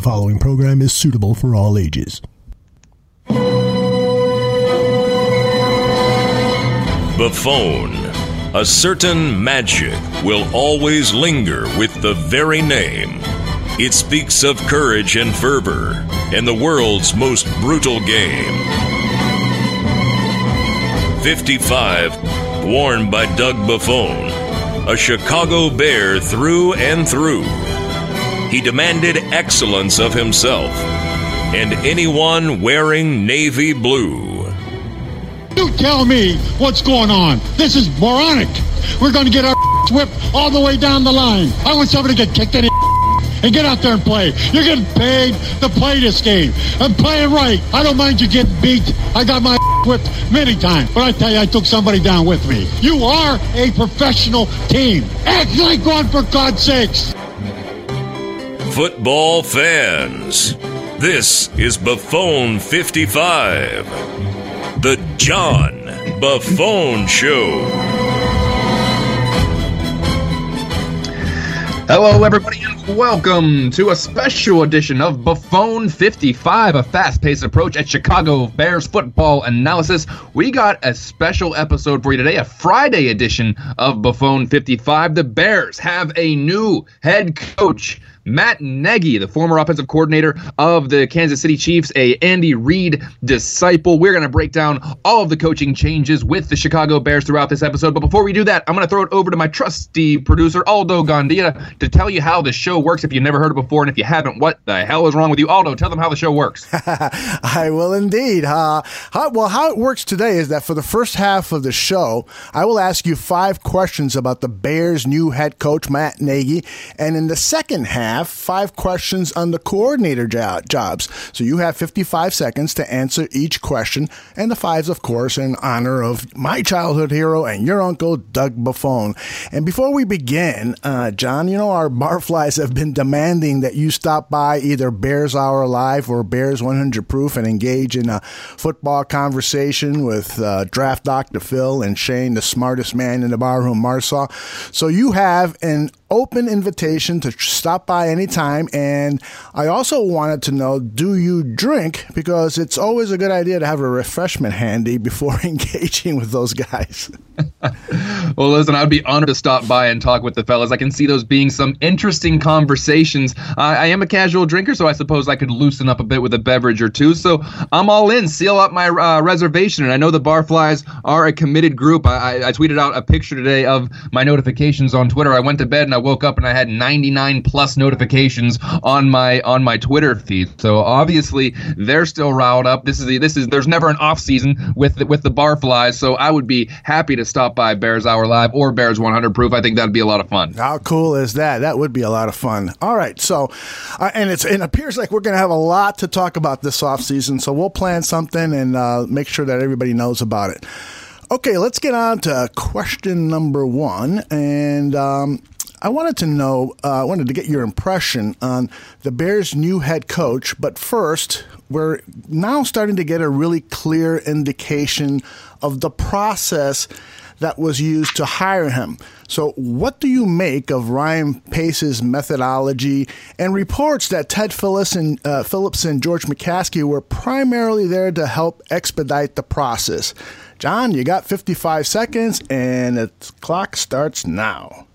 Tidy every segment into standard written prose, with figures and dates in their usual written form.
following program is suitable for all ages. Buffon. A certain magic will always linger with the very name. It speaks of courage and fervor in the world's most brutal game. 55, worn by Doug Buffon, a Chicago Bear through and through. He demanded excellence of himself and anyone wearing navy blue. You tell me what's going on. This is moronic. We're going to get our whipped all the way down the line. I want somebody to get kicked in the and get out there and play. You're getting paid to play this game. And play it right. I don't mind you getting beat. I got my whipped many times. But I tell you, I took somebody down with me. You are a professional team. Act like one, for God's sakes. Football fans, this is Buffon 55, the John Buffon Show. Hello, everybody, and welcome to a special edition of Buffon 55, a fast-paced approach at Chicago Bears football analysis. We got a special episode for you today, a Friday edition of Buffon 55. The Bears have a new head coach, Matt Nagy, the former offensive coordinator of the Kansas City Chiefs, a Andy Reid disciple. We're going to break down all of the coaching changes with the Chicago Bears throughout this episode. But before we do that, I'm going to throw it over to my trusty producer, Aldo Gondia, to tell you how the show works if you've never heard it before. And if you haven't, what the hell is wrong with you? Aldo, tell them how the show works. I will indeed. How it works today is that for the first half of the show, I will ask you 5 questions about the Bears' new head coach, Matt Nagy. And in the second half, 5 questions on the coordinator jobs. So you have 55 seconds to answer each question, and the 5s, of course, in honor of my childhood hero and your uncle, Doug Buffon. And before we begin, John, you know our barflies have been demanding that you stop by either Bears Hour Live or Bears 100 Proof and engage in a football conversation with Draft Dr. Phil and Shane, the smartest man in the barroom, Marsaw. So you have an open invitation to stop by anytime. And I also wanted to know, do you drink? Because it's always a good idea to have a refreshment handy before engaging with those guys. Well, listen, I'd be honored to stop by and talk with the fellas. I can see those being some interesting conversations. I am a casual drinker, so I suppose I could loosen up a bit with a beverage or two. So I'm all in. Seal up my reservation. And I know the Barflies are a committed group. I tweeted out a picture today of my notifications on Twitter. I went to bed and I woke up and I had 99 plus notifications on my Twitter feed. So obviously they're still riled up. There's never an off season with the Barflies. So I would be happy to stop by Bears Hour Live or Bears 100 Proof. I think that'd be a lot of fun. How cool is that? That would be a lot of fun. All right. So, and it appears like we're going to have a lot to talk about this off season. So we'll plan something and make sure that everybody knows about it. Okay, let's get on to question number 1. And I wanted to get your impression on the Bears' new head coach. But first, we're now starting to get a really clear indication of the process that was used to hire him. So what do you make of Ryan Pace's methodology and reports that Ted Phillips and George McCaskey were primarily there to help expedite the process? John, you got 55 seconds, and the clock starts now.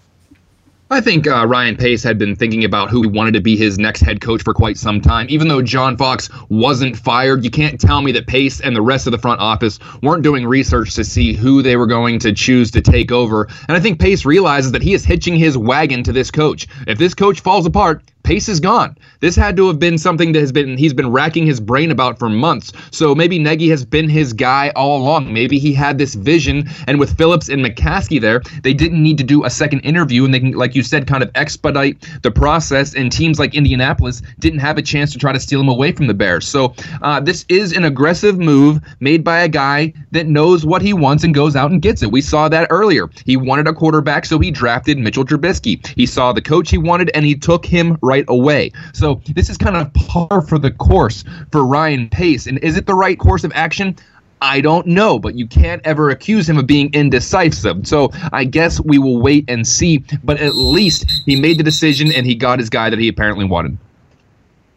I think Ryan Pace had been thinking about who he wanted to be his next head coach for quite some time. Even though John Fox wasn't fired, you can't tell me that Pace and the rest of the front office weren't doing research to see who they were going to choose to take over. And I think Pace realizes that he is hitching his wagon to this coach. If this coach falls apart, Pace is gone. This had to have been something that he's been racking his brain about for months. So maybe Nagy has been his guy all along. Maybe he had this vision, and with Phillips and McCaskey there, they didn't need to do a second interview, and they can, like you said, kind of expedite the process, and teams like Indianapolis didn't have a chance to try to steal him away from the Bears. So this is an aggressive move made by a guy that knows what he wants and goes out and gets it. We saw that earlier. He wanted a quarterback, so he drafted Mitchell Trubisky. He saw the coach he wanted, and he took him right away. So this is kind of par for the course for Ryan Pace. And is it the right course of action? I don't know, but you can't ever accuse him of being indecisive. So I guess we will wait and see. But at least he made the decision and he got his guy that he apparently wanted.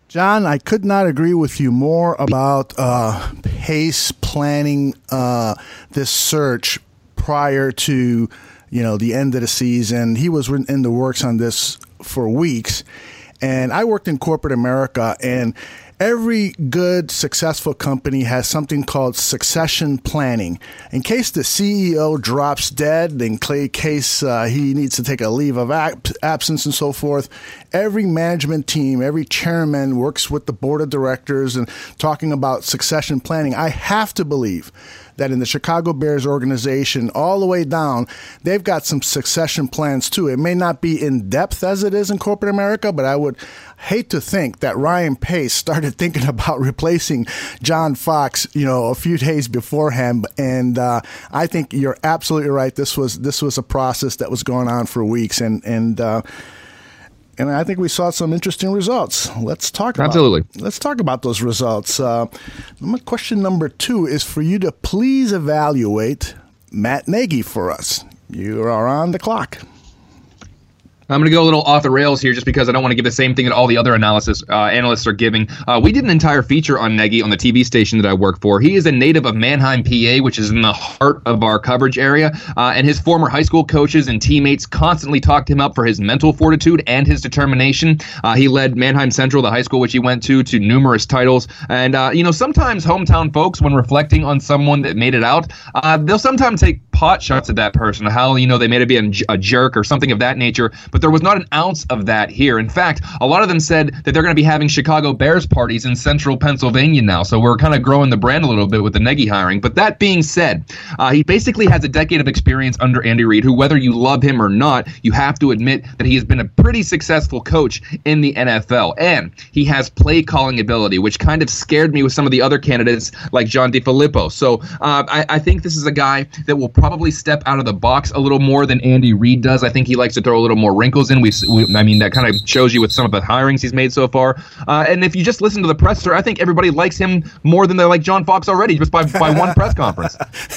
John, I could not agree with you more about Pace planning this search prior to, the end of the season. He was in the works on this for weeks. And I worked in corporate America, and every good, successful company has something called succession planning. In case the CEO drops dead, in case he needs to take a leave of absence and so forth, every management team, every chairman works with the board of directors and talking about succession planning. I have to believe that in the Chicago Bears organization, all the way down, they've got some succession plans too. It may not be in depth as it is in corporate America, but I would hate to think that Ryan Pace started thinking about replacing John Fox, a few days beforehand. And I think you're absolutely right. This was a process that was going on for weeks, and I think we saw some interesting results. Let's talk about those results. Question number 2 is for you to please evaluate Matt Nagy for us. You are on the clock. I'm going to go a little off the rails here just because I don't want to give the same thing that all the other analysts are giving. We did an entire feature on Nagy on the TV station that I work for. He is a native of Mannheim, PA, which is in the heart of our coverage area. And his former high school coaches and teammates constantly talked him up for his mental fortitude and his determination. He led Mannheim Central, the high school which he went to numerous titles. And, sometimes hometown folks, when reflecting on someone that made it out, they'll sometimes take pot shots at that person, how, they may be a jerk or something of that nature. But there was not an ounce of that here. In fact, a lot of them said that they're going to be having Chicago Bears parties in central Pennsylvania now. So we're kind of growing the brand a little bit with the Nagy hiring. But that being said, he basically has a decade of experience under Andy Reid, who, whether you love him or not, you have to admit that he has been a pretty successful coach in the NFL. And he has play calling ability, which kind of scared me with some of the other candidates like John DeFilippo. So I think this is a guy that will probably step out of the box a little more than Andy Reid does. I think he likes to throw a little more wrinkles in. That kind of shows you with some of the hirings he's made so far. And if you just listen to the presser, I think everybody likes him more than they like John Fox already, just by one press conference.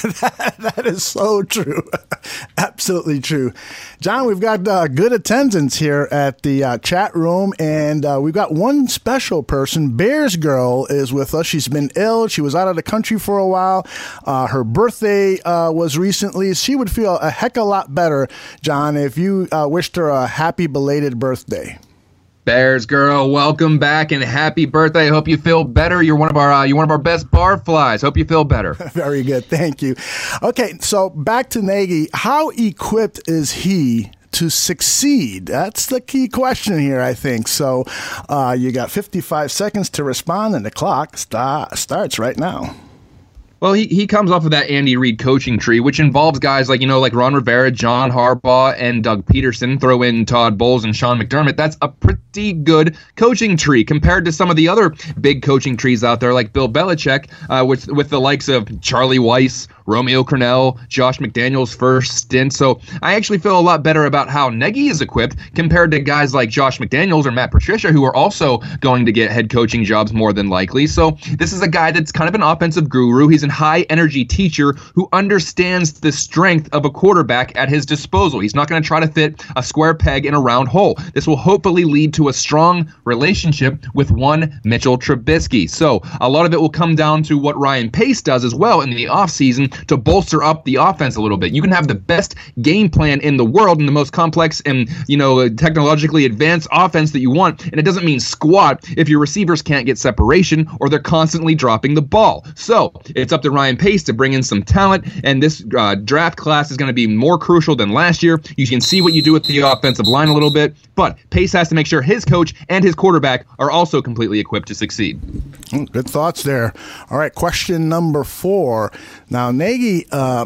That is so true. Absolutely true. John, we've got good attendance here at the chat room, and we've got one special person. Bears Girl is with us. She's been ill. She was out of the country for a while. Her birthday was recently. She would feel a heck of a lot better, John, if you wished her a happy belated birthday. Bears Girl, welcome back and happy birthday. I hope you feel better. You're one of our best barflies. Hope you feel better. Very good. Thank you. Okay, so back to Nagy. How equipped is he to succeed? That's the key question here, I think. So you got 55 seconds to respond, and the clock starts right now. Well, he comes off of that Andy Reid coaching tree, which involves guys like Ron Rivera, John Harbaugh, and Doug Peterson. Throw in Todd Bowles and Sean McDermott. That's a pretty good coaching tree compared to some of the other big coaching trees out there, like Bill Belichick, with the likes of Charlie Weiss, Romeo Crennel, Josh McDaniels' first stint. So I actually feel a lot better about how Nagy is equipped compared to guys like Josh McDaniels or Matt Patricia, who are also going to get head coaching jobs more than likely. So this is a guy that's kind of an offensive guru. He's a high-energy teacher who understands the strength of a quarterback at his disposal. He's not going to try to fit a square peg in a round hole. This will hopefully lead to a strong relationship with one Mitchell Trubisky. So a lot of it will come down to what Ryan Pace does as well in the offseason to bolster up the offense a little bit. You can have the best game plan in the world and the most complex and, technologically advanced offense that you want, and it doesn't mean squat if your receivers can't get separation or they're constantly dropping the ball. So it's up to Ryan Pace to bring in some talent, and this draft class is going to be more crucial than last year. You can see what you do with the offensive line a little bit, but Pace has to make sure his coach and his quarterback are also completely equipped to succeed. Good thoughts there. All right, question number 4. Now, Nagy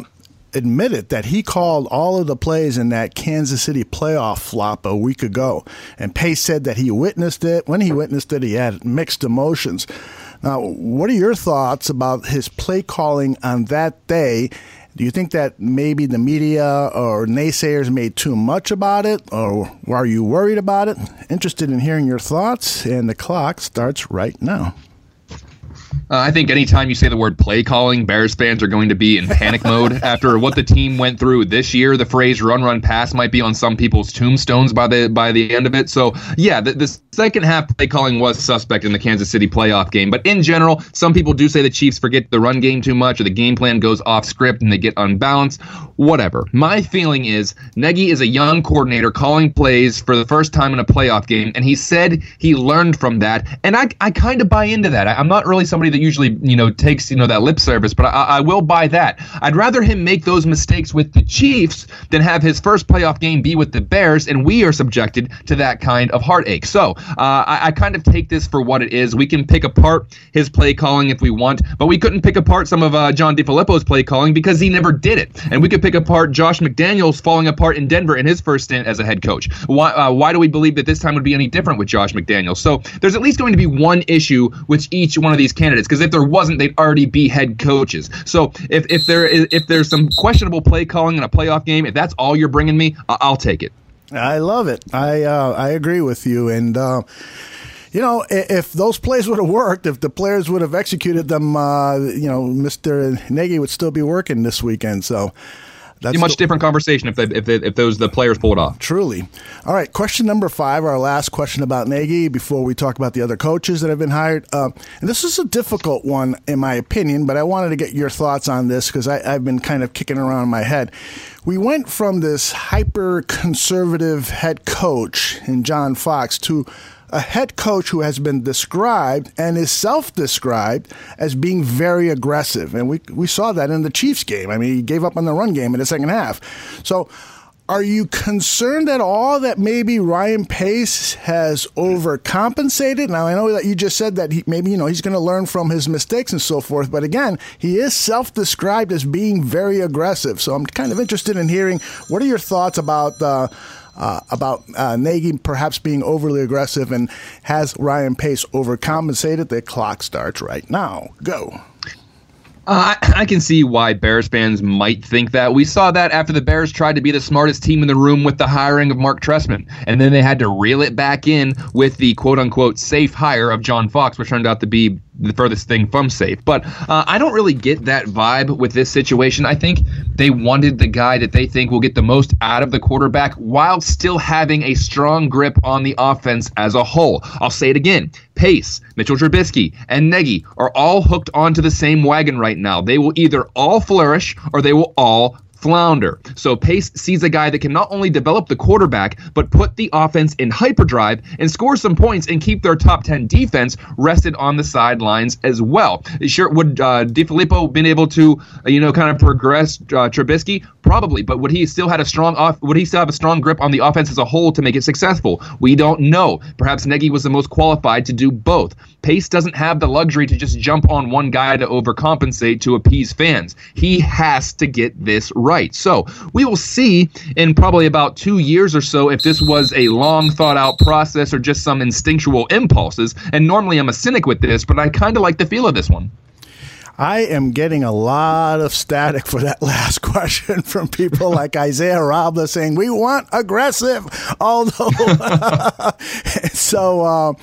admitted that he called all of the plays in that Kansas City playoff flop a week ago, and Pace said that he witnessed it. When he witnessed it, he had mixed emotions. Now, what are your thoughts about his play calling on that day? Do you think that maybe the media or naysayers made too much about it, or are you worried about it? Interested in hearing your thoughts, and the clock starts right now. I think anytime you say the word play calling, Bears fans are going to be in panic mode. After what the team went through this year, the phrase run, run, pass might be on some people's tombstones by the end of it. So, yeah, the second half play calling was suspect in the Kansas City playoff game. But in general, some people do say the Chiefs forget the run game too much, or the game plan goes off script and they get unbalanced. Whatever. My feeling is Nagy is a young coordinator calling plays for the first time in a playoff game, and he said he learned from that. And I kind of buy into that. I'm not really somebody that usually, takes, that lip service, but I will buy that. I'd rather him make those mistakes with the Chiefs than have his first playoff game be with the Bears, and we are subjected to that kind of heartache. So I kind of take this for what it is. We can pick apart his play calling if we want, but we couldn't pick apart some of John DeFilippo's play calling because he never did it. And we could pick apart Josh McDaniels falling apart in Denver in his first stint as a head coach. Why do we believe that this time would be any different with Josh McDaniels? So there's at least going to be one issue with each one of these candidates, because if there wasn't, they'd already be head coaches. So if there's some questionable play calling in a playoff game, if that's all you're bringing me, I'll take it. I love it. I agree with you. And if those plays would have worked, if the players would have executed them, Mr. Nagy would still be working this weekend. So that's a much different conversation if the players pull it off. Truly. All right, question number 5, our last question about Nagy before we talk about the other coaches that have been hired. And this is a difficult one, in my opinion, but I wanted to get your thoughts on this because I've been kind of kicking around in my head. We went from this hyper-conservative head coach in John Fox to a head coach who has been described and is self-described as being very aggressive. And we saw that in the Chiefs game. I mean, he gave up on the run game in the second half. So are you concerned at all that maybe Ryan Pace has overcompensated? Now, I know that you just said that he's going to learn from his mistakes and so forth. But again, he is self-described as being very aggressive. So I'm kind of interested in hearing, what are your thoughts about Nagy perhaps being overly aggressive, and has Ryan Pace overcompensated? The clock starts right now. Go. I can see why Bears fans might think that. We saw that after the Bears tried to be the smartest team in the room with the hiring of Mark Trestman, and then they had to reel it back in with the quote-unquote safe hire of John Fox, which turned out to be the furthest thing from safe. But I don't really get that vibe with this situation. I think they wanted the guy that they think will get the most out of the quarterback while still having a strong grip on the offense as a whole. I'll say it again. Pace, Mitchell Trubisky, and Nagy are all hooked onto the same wagon right now. They will either all flourish or they will all flounder. So Pace sees a guy that can not only develop the quarterback, but put the offense in hyperdrive and score some points and keep their top 10 defense rested on the sidelines as well. Sure, would DeFilippo been able to, kind of progress Trubisky? Probably, but would he still have a strong grip on the offense as a whole to make it successful? We don't know. Perhaps Nagy was the most qualified to do both. Pace doesn't have the luxury to just jump on one guy to overcompensate to appease fans. He has to get this right. So we will see in probably about 2 years or so if this was a long thought out process or just some instinctual impulses. And normally I'm a cynic with this, but I kind of like the feel of this one. I am getting a lot of static for that last question from people like Isaiah Robles saying, we want aggressive. Although, so,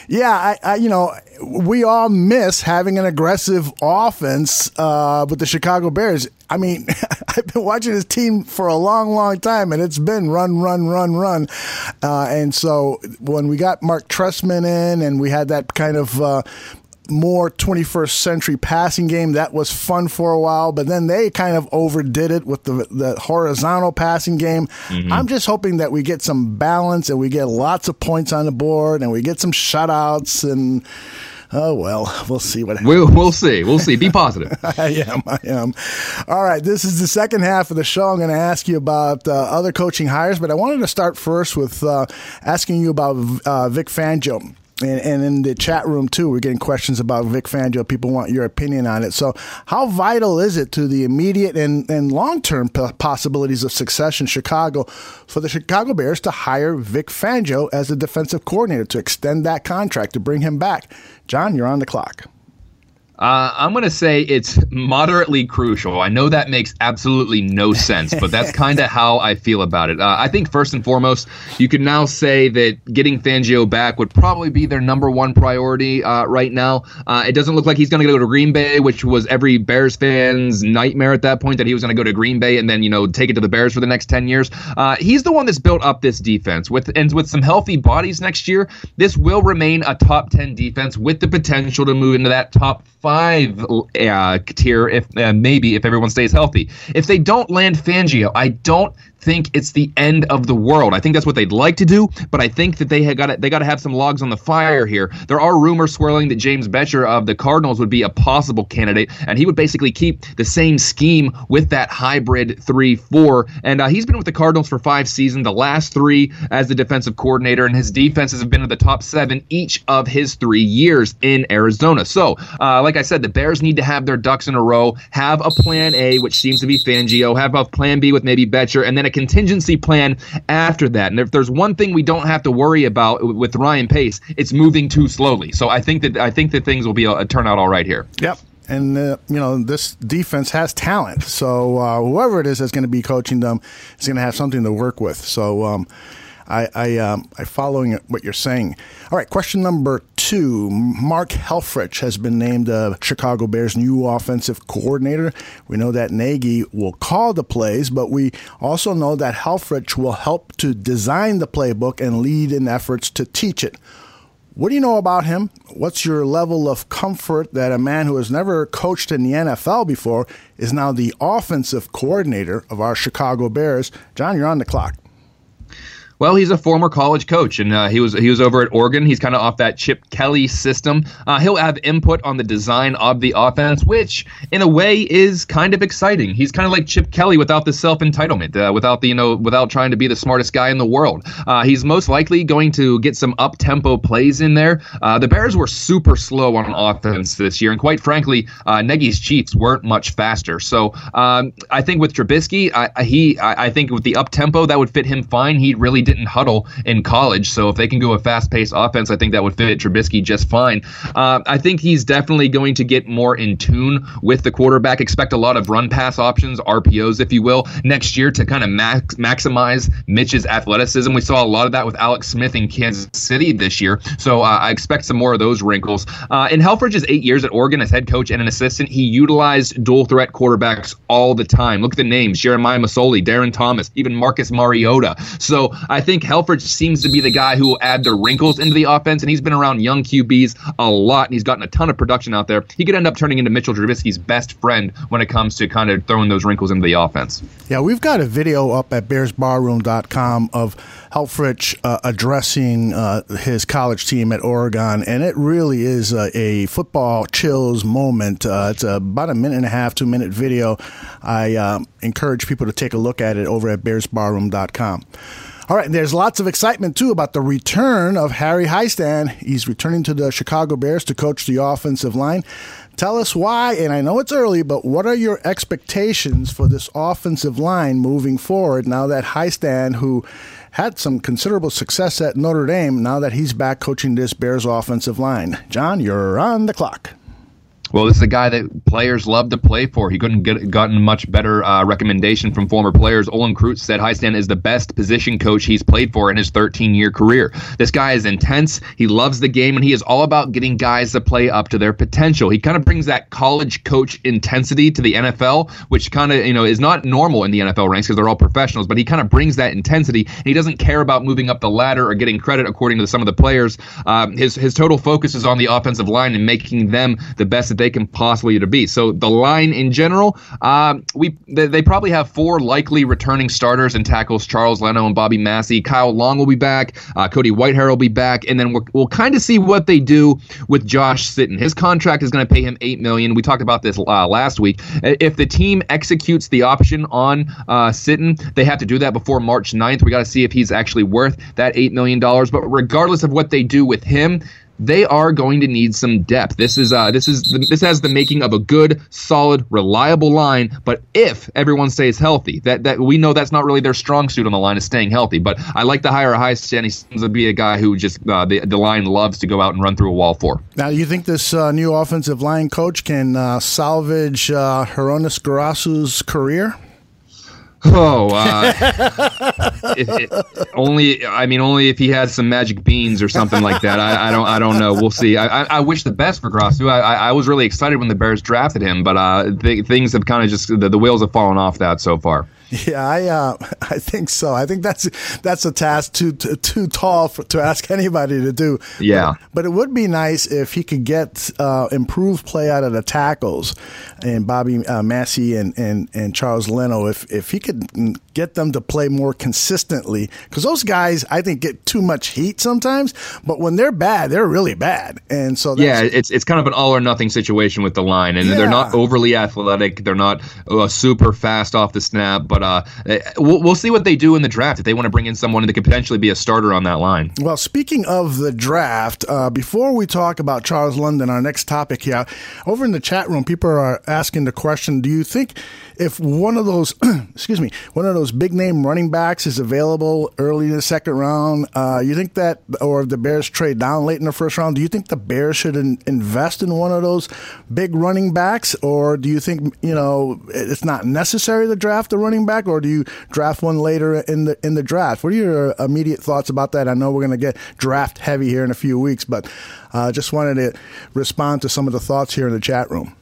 we all miss having an aggressive offense with the Chicago Bears. I mean, I've been watching this team for a long, long time, and it's been run, run, run, run. And so when we got Mark Trestman in and we had that kind of more 21st century passing game, that was fun for a while, but then they kind of overdid it with the horizontal passing game. Mm-hmm. I'm just hoping that we get some balance and we get lots of points on the board and we get some shutouts, and we'll see what happens. We'll see. Be positive. I am. All right, this is the second half of the show. I'm going to ask you about other coaching hires, but I wanted to start first with asking you about Vic Fangio. And in the chat room, too, we're getting questions about Vic Fangio. People want your opinion on it. So how vital is it to the immediate and long-term possibilities of success in Chicago for the Chicago Bears to hire Vic Fangio as a defensive coordinator, to extend that contract, to bring him back? John, you're on the clock. I'm going to say it's moderately crucial. I know that makes absolutely no sense, but that's kind of how I feel about it. I think first and foremost, you can now say that getting Fangio back would probably be their number one priority right now. It doesn't look like he's going to go to Green Bay, which was every Bears fan's nightmare at that point, that he was going to go to Green Bay and then, take it to the Bears for the next 10 years. He's the one that's built up this defense. With some healthy bodies next year, this will remain a top 10 defense with the potential to move into that top 5 tier if everyone stays healthy. If they don't land Fangio, I don't think it's the end of the world. I think that's what they'd like to do, but I think that they got to have some logs on the fire here. There are rumors swirling that James Bettcher of the Cardinals would be a possible candidate, and he would basically keep the same scheme with that hybrid 3-4. And he's been with the Cardinals for 5 seasons, the last 3 as the defensive coordinator, and his defenses have been in the top 7 each of his 3 years in Arizona. So, like I said, the Bears need to have their ducks in a row, have a plan A, which seems to be Fangio, have a plan B with maybe Bettcher, and then a contingency plan after that. And if there's one thing we don't have to worry about with Ryan Pace, it's moving too slowly. So I think that things will turn out all right here. Yep. And, this defense has talent. So whoever it is that's going to be coaching them is going to have something to work with. So I following what you're saying. All right, question number 2. Mark Helfrich has been named Chicago Bears' new offensive coordinator. We know that Nagy will call the plays, but we also know that Helfrich will help to design the playbook and lead in efforts to teach it. What do you know about him? What's your level of comfort that a man who has never coached in the NFL before is now the offensive coordinator of our Chicago Bears? John, you're on the clock. Well, he's a former college coach, and he was over at Oregon. He's kind of off that Chip Kelly system. He'll have input on the design of the offense, which in a way is kind of exciting. He's kind of like Chip Kelly without the self-entitlement, without trying to be the smartest guy in the world. He's most likely going to get some up-tempo plays in there. The Bears were super slow on offense this year, and quite frankly, Nagy's Chiefs weren't much faster. So I think with Trubisky, I think with the up-tempo, that would fit him fine. He really didn't huddle in college, so if they can go a fast-paced offense, I think that would fit Trubisky just fine. I think he's definitely going to get more in tune with the quarterback. Expect a lot of run-pass options, RPOs, if you will, next year to kind of maximize Mitch's athleticism. We saw a lot of that with Alex Smith in Kansas City this year, so I expect some more of those wrinkles. In Helfrich's 8 years at Oregon as head coach and an assistant, he utilized dual-threat quarterbacks all the time. Look at the names: Jeremiah Masoli, Darren Thomas, even Marcus Mariota. So I think Helfrich seems to be the guy who will add the wrinkles into the offense, and he's been around young QBs a lot, and he's gotten a ton of production out there. He could end up turning into Mitchell Trubisky's best friend when it comes to kind of throwing those wrinkles into the offense. Yeah, we've got a video up at BearsBarroom.com of Helfrich addressing his college team at Oregon, and it really is a football chills moment. It's about a 1.5 to 2 minute video. I encourage people to take a look at it over at BearsBarroom.com. All right, there's lots of excitement, too, about the return of Harry Hiestand. He's returning to the Chicago Bears to coach the offensive line. Tell us why, and I know it's early, but what are your expectations for this offensive line moving forward now that Hiestand, who had some considerable success at Notre Dame, now that he's back coaching this Bears offensive line? John, you're on the clock. Well, this is a guy that players love to play for. He couldn't gotten much better recommendation from former players. Olin Kreutz said Hiestand is the best position coach he's played for in his 13-year career. This guy is intense. He loves the game, and he is all about getting guys to play up to their potential. He kind of brings that college coach intensity to the NFL, which kind of is not normal in the NFL ranks because they're all professionals. But he kind of brings that intensity, and he doesn't care about moving up the ladder or getting credit according to some of the players. His total focus is on the offensive line and making them the best that they can possibly to be. So the line in general, they probably have 4 likely returning starters and tackles: Charles Leno and Bobby Massey. Kyle Long will be back. Cody Whitehair will be back, and then we'll kind of see what they do with Josh Sitton. His contract is going to pay him $8 million. We talked about this last week. If the team executes the option on Sitton, they have to do that before March 9th. We got to see if he's actually worth that $8 million. But regardless of what they do with him, they are going to need some depth. This has the making of a good, solid, reliable line. But if everyone stays healthy, that we know that's not really their strong suit on the line is staying healthy. But I like to hire a high stand. He seems to be a guy who just the line loves to go out and run through a wall for. Now, do you think this new offensive line coach can salvage Hronis Garasu's career? Only if he had some magic beans or something like that. I don't know. We'll see. I wish the best for Garasu. I was really excited when the Bears drafted him, but things have kind of just the wheels have fallen off that so far. Yeah, I think so. I think that's a task too tall to ask anybody to do. Yeah, but it would be nice if he could get improved play out of the tackles, and Bobby Massey and Charles Leno. If he could get them to play more consistently, because those guys I think get too much heat sometimes. But when they're bad, they're really bad, and so it's kind of an all or nothing situation with the line, and they're not overly athletic. They're not super fast off the snap, but. We'll see what they do in the draft if they want to bring in someone that could potentially be a starter on that line. Well, speaking of the draft, before we talk about Charles London, our next topic here, over in the chat room, people are asking the question: do you think if one of those, one of those big name running backs is available early in the second round, you think that, or if the Bears trade down late in the first round, do you think the Bears should invest in one of those big running backs, or do you think it's not necessary to draft a running back? Or do you draft one later in the draft? What are your immediate thoughts about that? I know we're going to get draft heavy here in a few weeks, but just wanted to respond to some of the thoughts here in the chat room.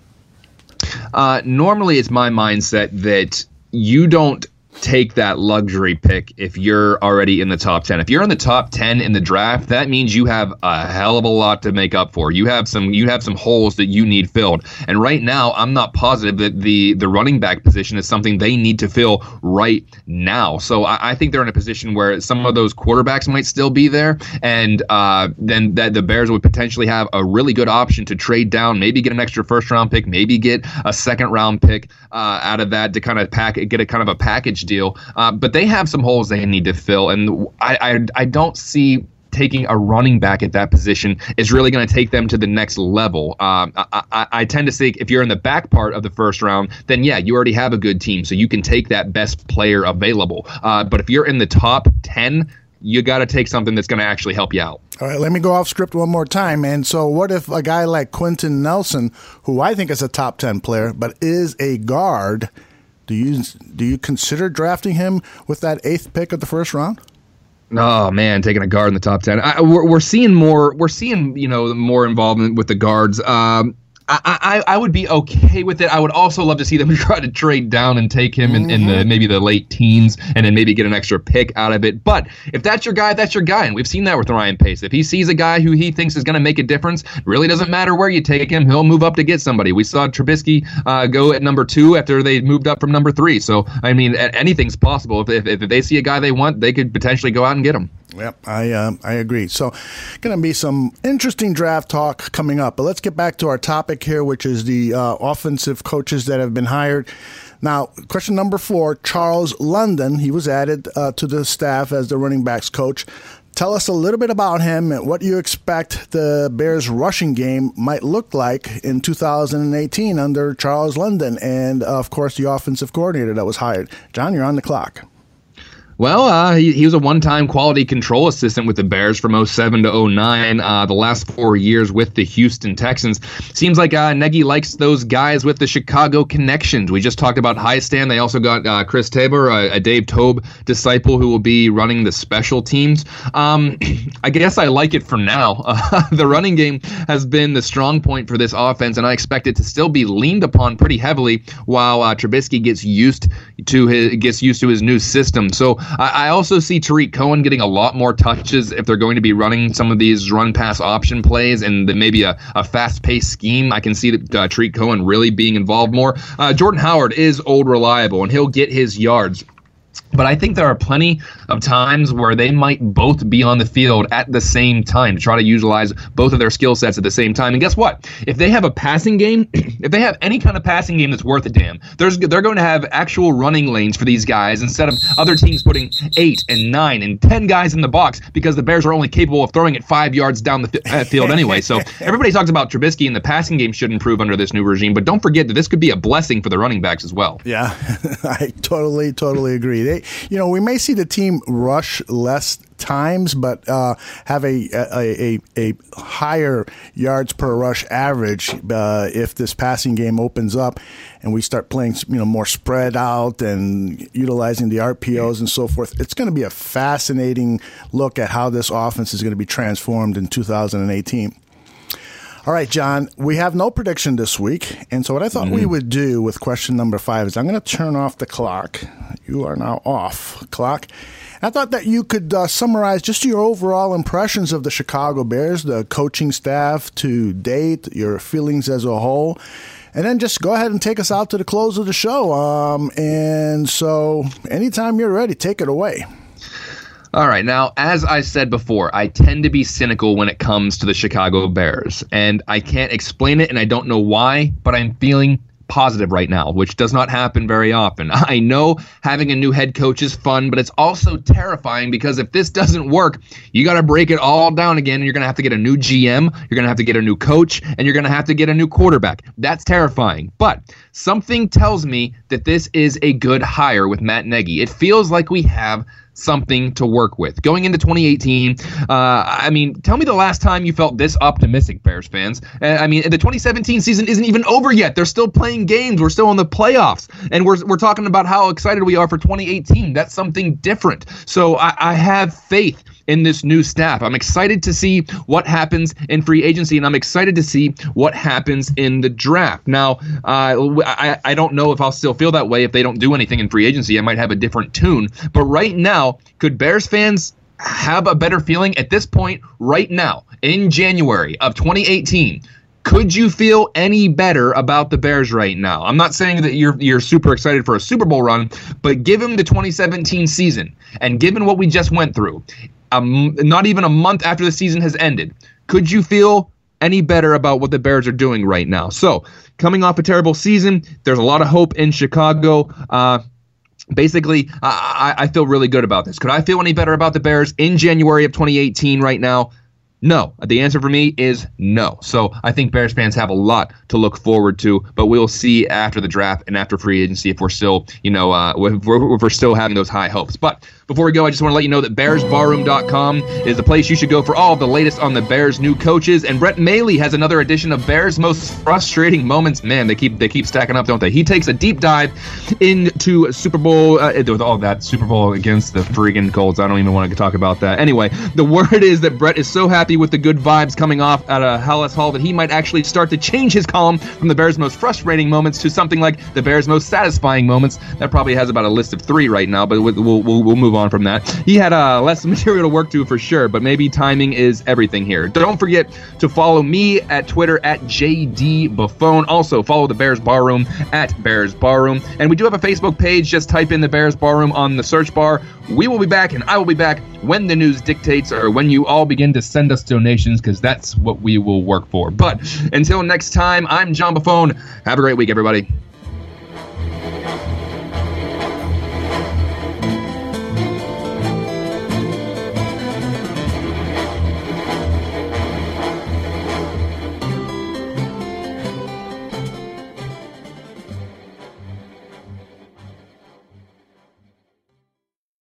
Normally, it's my mindset that you don't take that luxury pick if you're already in the top 10. If you're in the top 10 in the draft, that means you have a hell of a lot to make up for. You have some holes that you need filled. And right now, I'm not positive that the running back position is something they need to fill right now. So I think they're in a position where some of those quarterbacks might still be there, and then that the Bears would potentially have a really good option to trade down, maybe get an extra first round pick, maybe get a second round pick out of that to kind of get a kind of a package deal. But they have some holes they need to fill, and I don't see taking a running back at that position is really going to take them to the next level. I tend to think if you're in the back part of the first round, then yeah, you already have a good team, so you can take that best player available. But if you're in the top 10, you got to take something that's going to actually help you out. All right, let me go off script one more time. And so what if a guy like Quentin Nelson, who I think is a top 10 player, but is a guard, do you consider drafting him with that 8th pick of the first round? Oh man, taking a guard in the top 10. We're seeing more more involvement with the guards. I would be okay with it. I would also love to see them try to trade down and take him in the maybe the late teens and then maybe get an extra pick out of it. But if that's your guy, that's your guy. And we've seen that with Ryan Pace. If he sees a guy who he thinks is going to make a difference, it really doesn't matter where you take him. He'll move up to get somebody. We saw Trubisky go at number 2 after they moved up from number 3. So, I mean, anything's possible. If they see a guy they want, they could potentially go out and get him. Yep, I agree. So, going to be some interesting draft talk coming up. But let's get back to our topic here, which is the offensive coaches that have been hired. Now, question number 4, Charles London. He was added to the staff as the running backs coach. Tell us a little bit about him and what you expect the Bears' rushing game might look like in 2018 under Charles London and, of course, the offensive coordinator that was hired. John, you're on the clock. Well, he was a one-time quality control assistant with the Bears from 2007 to 2009. The last 4 years with the Houston Texans. Seems like Nagy likes those guys with the Chicago connections. We just talked about High Stand. They also got Chris Tabor, a Dave Tobe disciple who will be running the special teams. I guess I like it for now. The running game has been the strong point for this offense, and I expect it to still be leaned upon pretty heavily while Trubisky gets used to his new system. So I also see Tariq Cohen getting a lot more touches if they're going to be running some of these run-pass option plays and maybe a fast-paced scheme. I can see that Tariq Cohen really being involved more. Jordan Howard is old reliable, and he'll get his yards. But I think there are plenty of times where they might both be on the field at the same time to try to utilize both of their skill sets at the same time. And guess what? If they have a passing game, if they have any kind of passing game that's worth a damn, they're going to have actual running lanes for these guys instead of other teams putting 8 and 9 and 10 guys in the box because the Bears are only capable of throwing it 5 yards down the field anyway. So everybody talks about Trubisky and the passing game should improve under this new regime, but don't forget that this could be a blessing for the running backs as well. Yeah, I totally agree. We may see the team rush less times, but have a higher yards per rush average if this passing game opens up and we start playing more spread out and utilizing the RPOs and so forth. It's going to be a fascinating look at how this offense is going to be transformed in 2018. All right, John, we have no prediction this week, and so what I thought we would do with question number 5 is I'm going to turn off the clock. You are now off clock. I thought that you could summarize just your overall impressions of the Chicago Bears, the coaching staff to date, your feelings as a whole, and then just go ahead and take us out to the close of the show. And so anytime you're ready, take it away. All right. Now, as I said before, I tend to be cynical when it comes to the Chicago Bears, and I can't explain it, and I don't know why, but I'm feeling positive right now, which does not happen very often. I know having a new head coach is fun, but it's also terrifying because if this doesn't work, you got to break it all down again, and you're going to have to get a new GM, you're going to have to get a new coach, and you're going to have to get a new quarterback. That's terrifying. But something tells me that this is a good hire with Matt Nagy. It feels like we have something to work with. Going into 2018, tell me the last time you felt this optimistic, Bears fans. The 2017 season isn't even over yet. They're still playing games. We're still in the playoffs. And we're talking about how excited we are for 2018. That's something different. So I have faith in this new staff. I'm excited to see what happens in free agency, and I'm excited to see what happens in the draft. Now, I don't know if I'll still feel that way if they don't do anything in free agency. I might have a different tune. But right now, could Bears fans have a better feeling at this point right now in January of 2018? Could you feel any better about the Bears right now? I'm not saying that you're super excited for a Super Bowl run, but given the 2017 season and given what we just went through, not even a month after the season has ended, could you feel any better about what the Bears are doing right now? So, coming off a terrible season, there's a lot of hope in Chicago. Basically, I feel really good about this. Could I feel any better about the Bears in January of 2018 right now? No. The answer for me is no. So I think Bears fans have a lot to look forward to, but we'll see after the draft and after free agency if we're still, if we're still having those high hopes. But before we go, I just want to let you know that BearsBarroom.com is the place you should go for all of the latest on the Bears' new coaches. And Brett Mailey has another edition of Bears' most frustrating moments. Man, they keep stacking up, don't they? He takes a deep dive into Super Bowl with all that Super Bowl against the friggin' Colts. I don't even want to talk about that. Anyway, the word is that Brett is so happy with the good vibes coming off at Hallis Hall that he might actually start to change his column from the Bears' most frustrating moments to something like the Bears' most satisfying moments. That probably has about a list of 3 right now, but we'll move on from that. He had less material to work to for sure, but maybe timing is everything here. Don't forget to follow me at Twitter at JD Buffone. Also, follow the Bears Barroom at Bears Barroom. And we do have a Facebook page. Just type in the Bears Barroom on the search bar. We will be back, and I will be back when the news dictates or when you all begin to send us donations, because that's what we will work for. But until next time, I'm John Buffone. Have a great week, everybody.